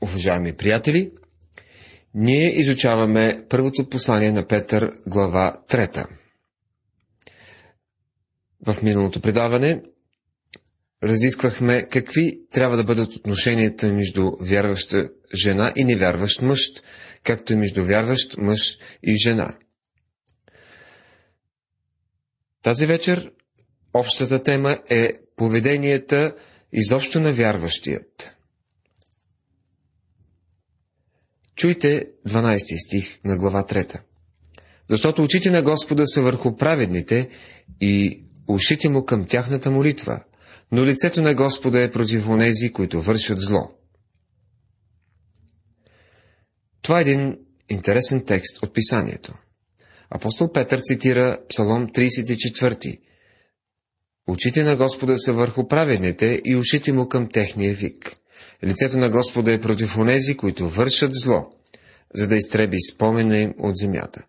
Уважаеми приятели, ние изучаваме първото послание на Петър, глава 3. В миналото предаване разисквахме какви трябва да бъдат отношенията между вярваща жена и невярващ мъж, както и между вярващ мъж и жена. Тази вечер общата тема е поведенията изобщо на вярващият. Чуйте 12 стих на глава 3. Защото очите на Господа са върху праведните и ушите му към тяхната молитва, но лицето на Господа е против онези, които вършат зло. Това е един интересен текст от Писанието. Апостол Петър цитира Псалом 34. Очите на Господа са върху праведните и ушите му към техния вик. Лицето на Господа е против онези, които вършат зло, за да изтреби спомена им от земята.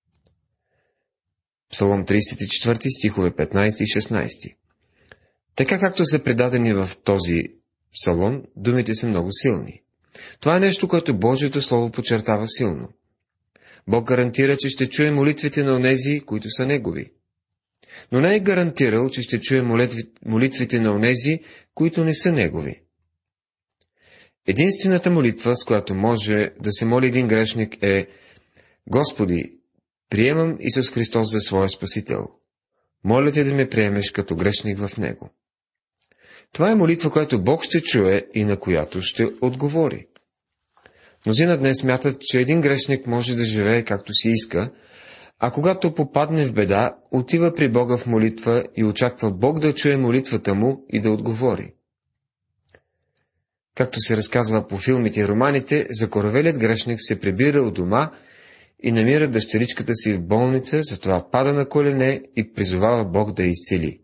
Псалом 34, стихове 15 и 16. Така както са предадени в този псалом, думите са много силни. Това е нещо, което Божието Слово подчертава силно. Бог гарантира, че ще чуе молитвите на онези, които са Негови. Но не е гарантирал, че ще чуе молитвите на онези, които не са Негови. Единствената молитва, с която може да се моли един грешник е: Господи, приемам Исус Христос за своя Спасител. Моля те да ме приемеш като грешник в Него. Това е молитва, която Бог ще чуе и на която ще отговори. Мнозина днес смятат, че един грешник може да живее както си иска, а когато попадне в беда, отива при Бога в молитва и очаква Бог да чуе молитвата му и да отговори. Както се разказва по филмите и романите, закоравелият грешник се прибира от дома и намира дъщеричката си в болница, затова пада на колене и призовава Бог да я изцели.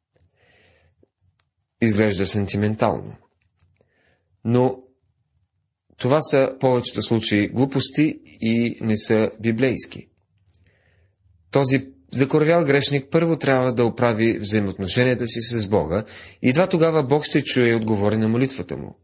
Изглежда сантиментално. Но това са повечето случаи глупости и не са библейски. Този закоравял грешник първо трябва да оправи взаимоотношенията си с Бога и едва тогава Бог ще чуе и отговори на молитвата му.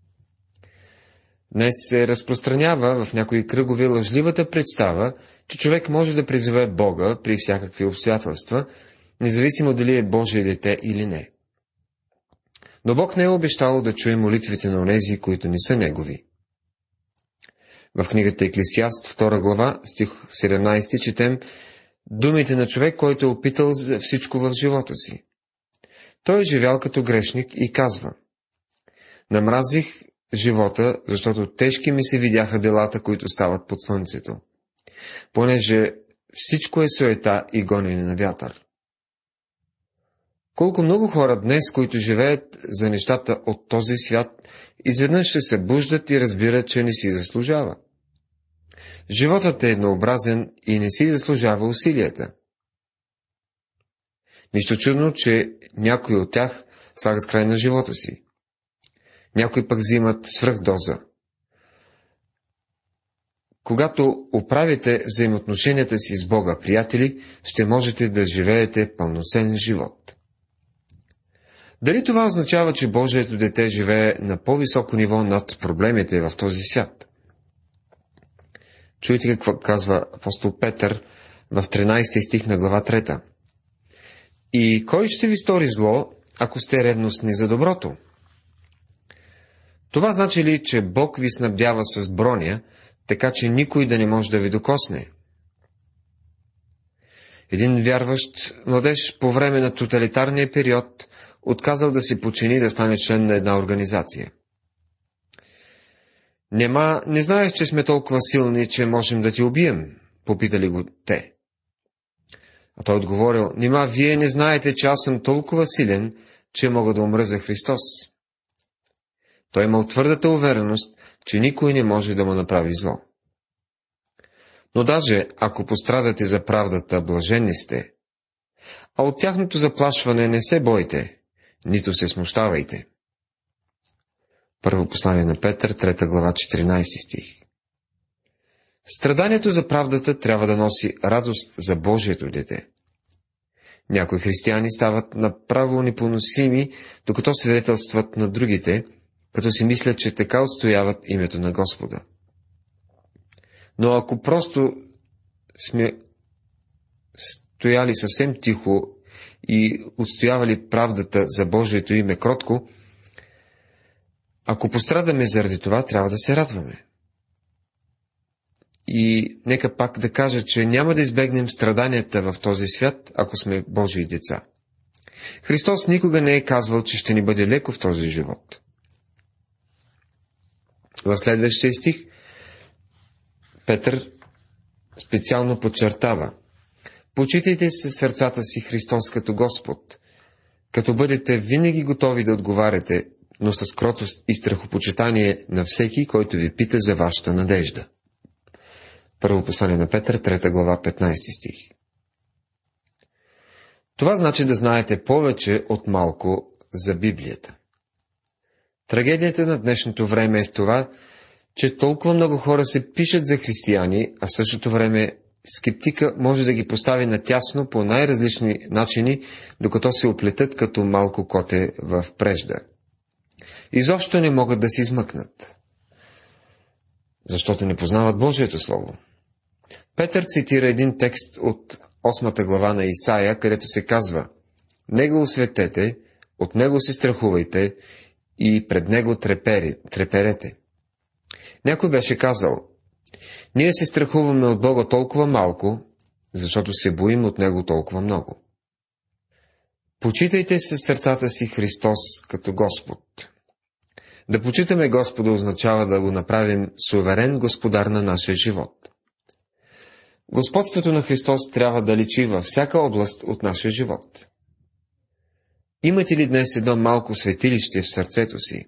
Днес се разпространява в някои кръгове лъжливата представа, че човек може да призове Бога при всякакви обстоятелства, независимо дали е Божие дете или не. Но Бог не е обещал да чуе молитвите на онези, които не са Негови. В книгата Еклесиаст, 2 глава, стих 17, четем думите на човек, който е опитал всичко в живота си. Той е живял като грешник и казва: намразих живота, защото тежки ми се видяха делата, които стават под слънцето, понеже всичко е суета и гонене на вятър. Колко много хора днес, които живеят за нещата от този свят, изведнъж се събуждат и разбират, че не си заслужава. Животът е еднообразен и не си заслужава усилията. Нищо чудно, че някои от тях слагат край на живота си. Някои пък взимат свръхдоза. Когато оправите взаимоотношенията си с Бога, приятели, ще можете да живеете пълноценен живот. Дали това означава, че Божието дете живее на по-високо ниво над проблемите в този свят? Чуйте какво казва апостол Петър в 13 стих на глава 3. И кой ще ви стори зло, ако сте ревностни за доброто? Това значи ли, че Бог ви снабдява с броня, така че никой да не може да ви докосне? Един вярващ младеж по време на тоталитарния период отказал да се подчини да стане член на една организация. Не знаеш, че сме толкова силни, че можем да ти убием, попитали го те. А той отговорил: нима вие не знаете, че аз съм толкова силен, че мога да умра за Христос. Той имал твърдата увереност, че никой не може да му направи зло. Но даже ако пострадате за правдата, блажени сте, а от тяхното заплашване не се бойте, нито се смущавайте. Първо послание на Петър, 3 глава, 14 стих. Страданието за правдата трябва да носи радост за Божието дете. Някои християни стават направо непоносими, докато свидетелстват на другите, като си мислят, че така отстояват името на Господа. Но ако просто сме стояли съвсем тихо и отстоявали правдата за Божието име кротко, ако пострадаме заради това, трябва да се радваме. И нека пак да кажа, че няма да избегнем страданията в този свят, ако сме Божии деца. Христос никога не е казвал, че ще ни бъде леко в този живот. В следващия стих Петър специално подчертава: почитайте се сърцата си Христос като Господ, като бъдете винаги готови да отговаряте, но с кротост и страхопочитание на всеки, който ви пита за вашата надежда. Първо послание на Петър, 3 глава, 15 стих. Това значи да знаете повече от малко за Библията. Трагедията на днешното време е в това, че толкова много хора се пишат за християни, а в същото време скептика може да ги постави натясно по най-различни начини, докато се оплетат като малко коте в прежда. Изобщо не могат да се измъкнат, защото не познават Божието Слово. Петър цитира един текст от 8 глава на Исаия, където се казва: него осветете, от него се страхувайте и пред него треперете. Някой беше казал: ние се страхуваме от Бога толкова малко, защото се боим от него толкова много. Почитайте се сърцата си Христос като Господ. Да почитаме Господа означава да го направим суверен господар на нашия живот. Господството на Христос трябва да личи във всяка област от нашия живот. Имате ли днес едно малко светилище в сърцето си?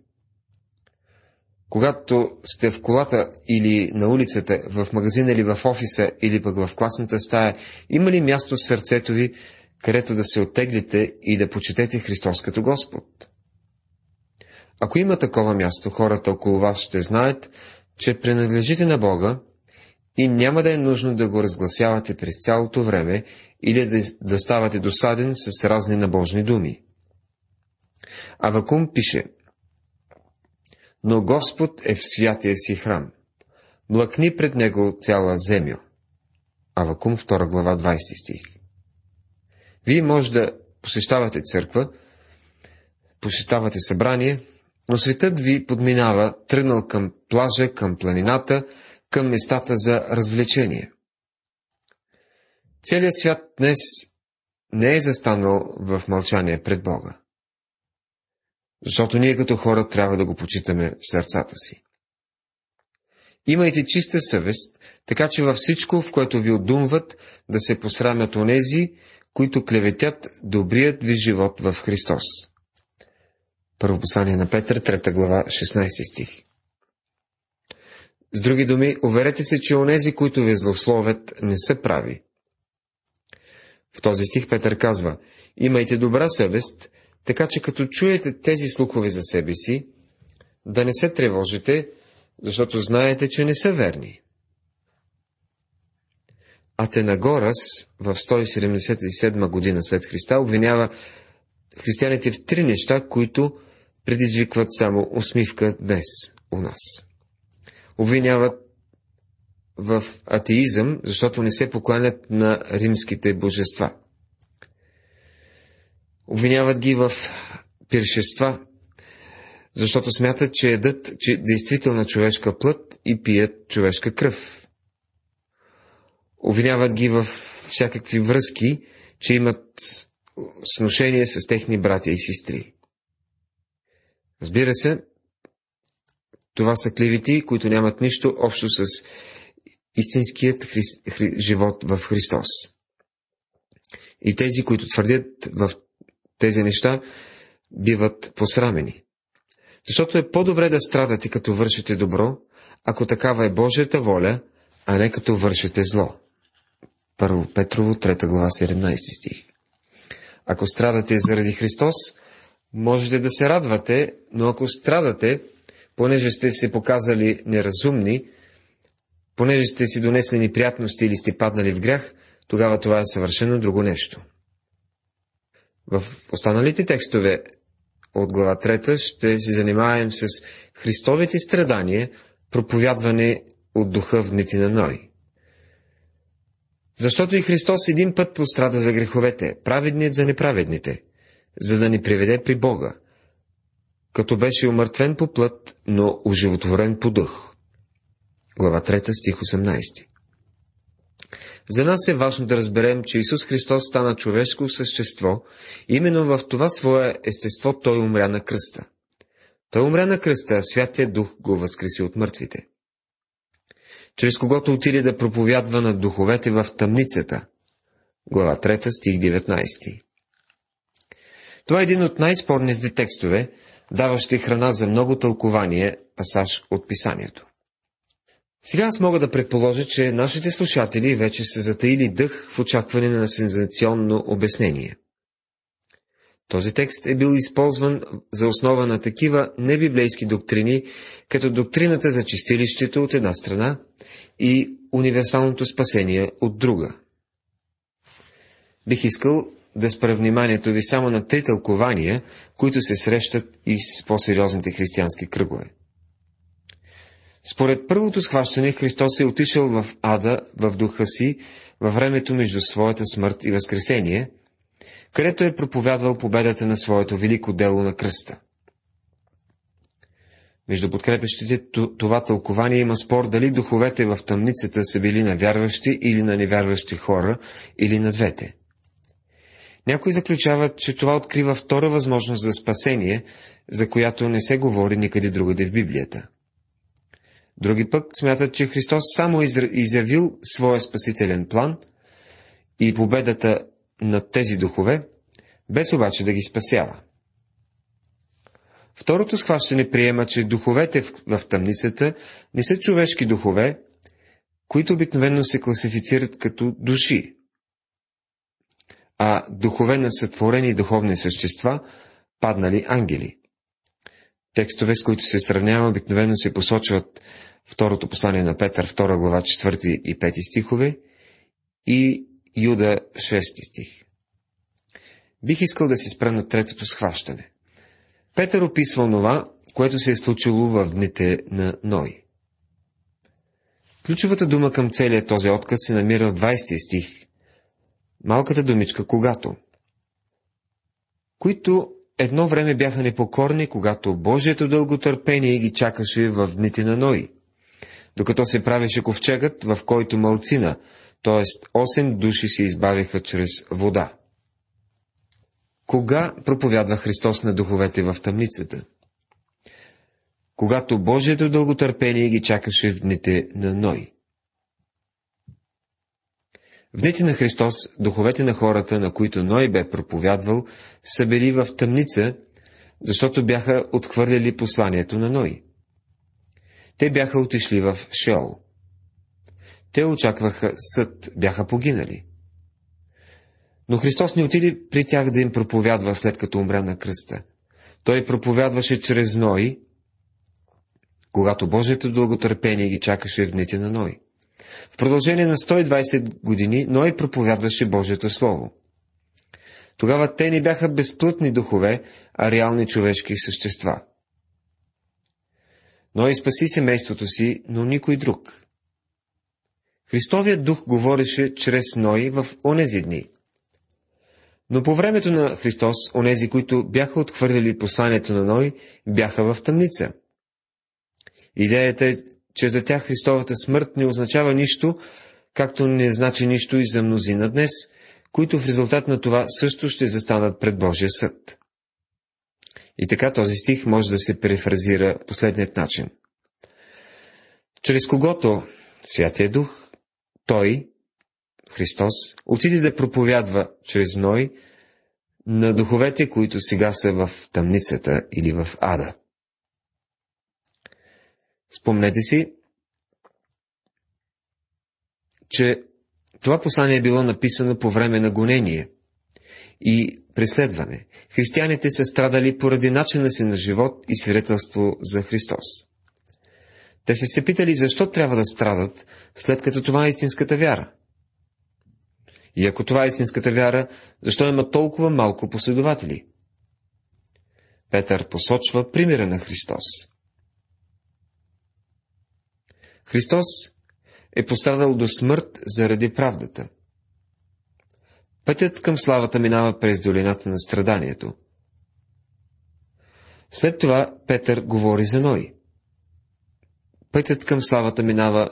Когато сте в колата или на улицата, в магазина или в офиса, или пък в класната стая, има ли място в сърцето ви, където да се оттеглите и да почитете Христос като Господ? Ако има такова място, хората около вас ще знаят, че принадлежите на Бога и няма да е нужно да го разгласявате през цялото време или да ставате досаден с разни набожни думи. Авакум пише: но Господ е в святия си храм. Млъкни пред него цяла земя. Авакум 2 глава 20 стих. Вие може да посещавате църква, посещавате събрание, но светът ви подминава, тръгнал към плажа, към планината, към местата за развлечение. Целият свят днес не е застанал в мълчание пред Бога. Защото ние като хора трябва да го почитаме в сърцата си. Имайте чиста съвест, така че във всичко, в което ви одумват, да се посрамят онези, които клеветят добрият ви живот в Христос. Първо послание на Петър, 3 глава, 16 стих. С други думи, уверете се, че онези, които ви злословят, не са прави. В този стих Петър казва: имайте добра съвест, така че като чуете тези слухове за себе си, да не се тревожите, защото знаете, че не са верни. Атенагорас в 177 година след Христа обвинява християните в 3 неща, които предизвикват само усмивка днес у нас. Обвиняват в атеизъм, защото не се покланят на римските божества. Обвиняват ги в пиршества, защото смятат, че едат действителна човешка плът и пият човешка кръв. Обвиняват ги в всякакви връзки, че имат сношение с техни братя и сестри. Разбира се, това са клевети, които нямат нищо общо с истинският живот в Христос. И тези, които твърдят в тези неща, биват посрамени. Защото е по-добре да страдате, като вършите добро, ако такава е Божията воля, а не като вършите зло. Първо Петрово, 3 глава, 17 стих. Ако страдате заради Христос, можете да се радвате, но ако страдате, понеже сте се показали неразумни, понеже сте си донесли неприятности или сте паднали в грях, тогава това е съвършено друго нещо. В останалите текстове от глава 3 ще се занимаем с Христовите страдания, проповядване от духа в дните на Ной. Защото и Христос един път пострада за греховете, праведният за неправедните, за да ни приведе при Бога, като беше умъртвен по плът, но оживотворен по дух. Глава 3, стих 18. За нас е важно да разберем, че Исус Христос стана човешко същество, именно в това свое естество Той умря на кръста. Той умря на кръста, а Святия Дух го възкреси от мъртвите, чрез когото отиде да проповядва на духовете в тъмницата. Глава 3, стих 19. Това е един от най-спорните текстове, даващи храна за много тълкование, пасаж от Писанието. Сега аз мога да предположа, че нашите слушатели вече са затаили дъх в очакване на сензационно обяснение. Този текст е бил използван за основа на такива небиблейски доктрини, като доктрината за чистилището от една страна и универсалното спасение от друга. Бих искал да спра вниманието ви само на 3 тълкования, които се срещат и с по-сериозните християнски кръгове. Според първото схващане, Христос е отишъл в ада в духа си във времето между своята смърт и възкресение, където е проповядвал победата на своето велико дело на кръста. Между подкрепящите това тълкование има спор дали духовете в тъмницата са били на вярващи или на невярващи хора, или на двете. Някои заключават, че това открива втора възможност за спасение, за която не се говори никъде другаде в Библията. Други пък смятат, че Христос само изявил своя спасителен план и победата над тези духове, без обаче да ги спасява. Второто схващане приема, че духовете в тъмницата не са човешки духове, които обикновено се класифицират като души, а духове на сътворени духовни същества, паднали ангели. Текстове, с които се сравнява, обикновено се посочват второто послание на Петър, 2 глава, 4 и 5 стихове и Юда, 6 стих. Бих искал да се спра на третото схващане. Петър описва онова, което се е случило в дните на Ной. Ключовата дума към целият този отказ се намира в 20 стих. Малката думичка «когато», които едно време бяха непокорни, когато Божието дълготърпение ги чакаше в дните на Ной, докато се правеше ковчегът, в който малцина, т.е. 8 души се избавиха чрез вода. Кога проповядва Христос на духовете в тъмницата? Когато Божието дълготърпение ги чакаше в дните на Ной. В дните на Христос духовете на хората, на които Ной бе проповядвал, са били в тъмница, защото бяха отхвърляли посланието на Ной. Те бяха отишли в Шеол. Те очакваха съд, бяха погинали. Но Христос не отиде при тях да им проповядва, след като умря на кръста. Той проповядваше чрез Ной, когато Божието дълготърпение ги чакаше в дните на Ной. В продължение на 120 години Ной проповядваше Божието Слово. Тогава те не бяха безплътни духове, а реални човешки същества. Ной спаси семейството си, но никой друг. Христовият дух говореше чрез Ной в онези дни. Но по времето на Христос, онези, които бяха отхвърляли посланието на Ной, бяха в тъмница. Идеята е, че за тях Христовата смърт не означава нищо, както не значи нищо и за мнозина днес, които в резултат на това също ще застанат пред Божия съд. И така този стих може да се перифразира последният начин. Чрез когото Святия Дух, Той, Христос, отиде да проповядва чрез Ной на духовете, които сега са в тъмницата или в ада. Спомнете си, че това послание е било написано по време на гонение и преследване. Християните са страдали поради начина си на живот и свидетелство за Христос. Те са се питали защо трябва да страдат, след като това е истинската вяра. И ако това е истинската вяра, защо има толкова малко последователи? Петър посочва примера на Христос. Христос е пострадал до смърт заради правдата. Пътят към славата минава през долината на страданието. След това Петър говори за Ной. Пътят към славата минава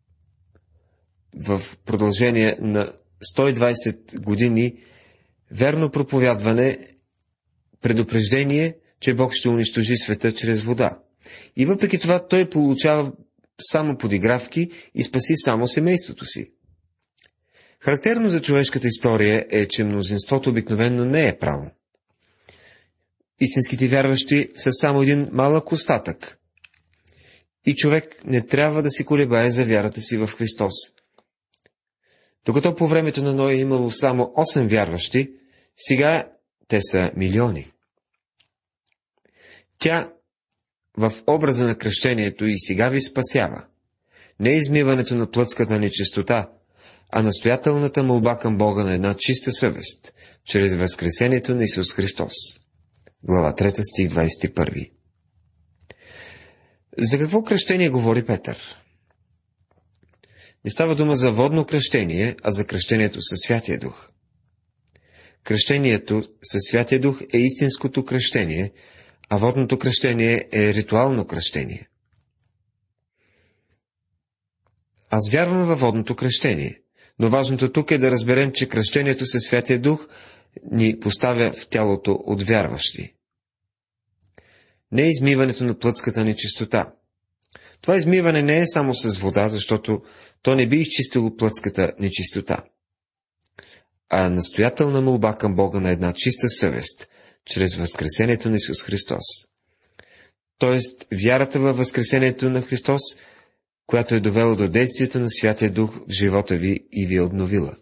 в продължение на 120 години верно проповядване, предупреждение, че Бог ще унищожи света чрез вода. И въпреки това той получава само подигравки и спаси само семейството си. Характерно за човешката история е, че мнозинството обикновено не е право. Истинските вярващи са само един малък остатък. И човек не трябва да си колебае за вярата си в Христос. Докато по времето на Ной е имало само 8 вярващи, сега те са милиони. Тя в образа на кръщението и сега ви спасява. Не измиването на плътската нечистота, а настоятелната молба към Бога на една чиста съвест, чрез възкресението на Исус Христос. Глава 3, стих 21. За какво кръщение говори Петър? Не става дума за водно кръщение, а за кръщението със Святия Дух. Кръщението със Святия Дух е истинското кръщение, а водното кръщение е ритуално кръщение. Аз вярвам във водното кръщение, но важното тук е да разберем, че кръщението със Святия Дух ни поставя в тялото от вярващи. Не е измиването на плътската нечистота. Това измиване не е само с вода, защото то не би изчистило плътската нечистота, а настоятелна молба към Бога на една чиста съвест, чрез възкресението на Исус Христос. Тоест, вярата във възкресението на Христос, която е довела до действието на Святия Дух в живота ви и ви е обновила.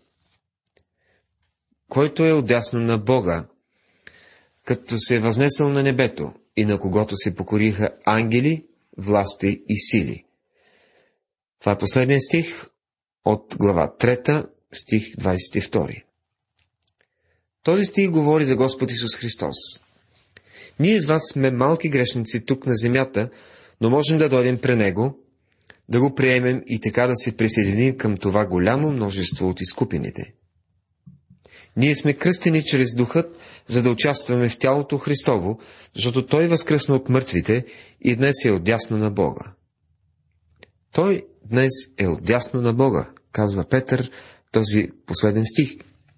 Който е отдясно на Бога, като се е възнесъл на небето и на когото се покориха ангели, власти и сили. Това е последният стих от глава 3, стих 22. Този стих говори за Господ Исус Христос. Ние с вас сме малки грешници тук на земята, но можем да дойдем при Него, да го приемем и така да се присъединим към това голямо множество от изкупените. Ние сме кръстени чрез Духът, за да участваме в тялото Христово, защото Той възкръсна от мъртвите и днес е отдясно на Бога. Той днес е отдясно на Бога, казва Петър, този последен стих.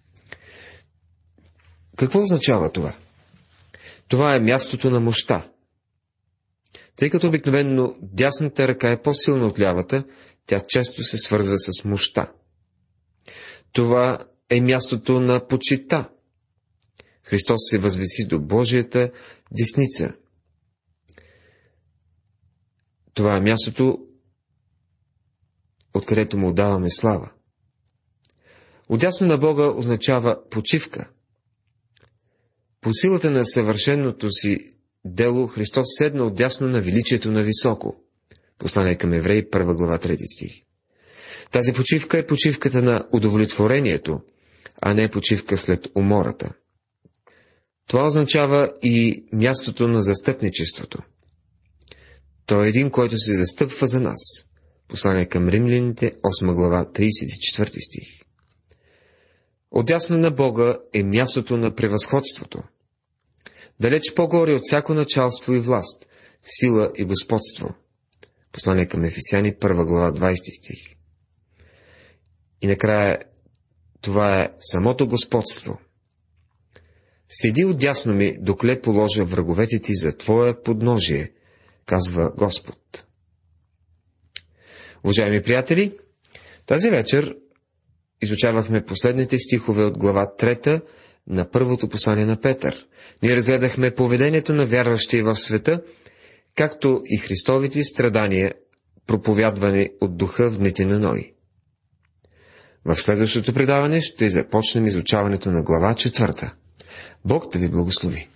Какво означава това? Това е мястото на мощта. Тъй като обикновено дясната ръка е по-силна от лявата, тя често се свързва с мощта. Това е мястото на почита. Христос се възвиси до Божията десница. Това е мястото, откъдето му даваме слава. Отдясно на Бога означава почивка. По силата на съвършеното си дело Христос седна отдясно на величието на високо. Послание към Евреи, 1 глава, 3 стих. Тази почивка е почивката на удовлетворението, а не почивка след умората. Това означава и мястото на застъпничеството. Той е един, който се застъпва за нас. Послание към Римляните, 8 глава, 34 стих. Отдясно на Бога е мястото на превъзходството. Далеч по-горе от всяко началство и власт, сила и господство. Послание към Ефесяни, 1 глава, 20 стих. И накрая, това е самото господство. Седи отдясно ми, докле положа враговете ти за твое подножие, казва Господ. Уважаеми приятели, тази вечер изучавахме последните стихове от глава 3 на първото послание на Петър. Ние разгледахме поведението на вярващи в света, както и Христовите страдания, проповядвани от духа в дните на Ной. В следващото предаване ще започнем изучаването на глава 4. Бог да ви благослови!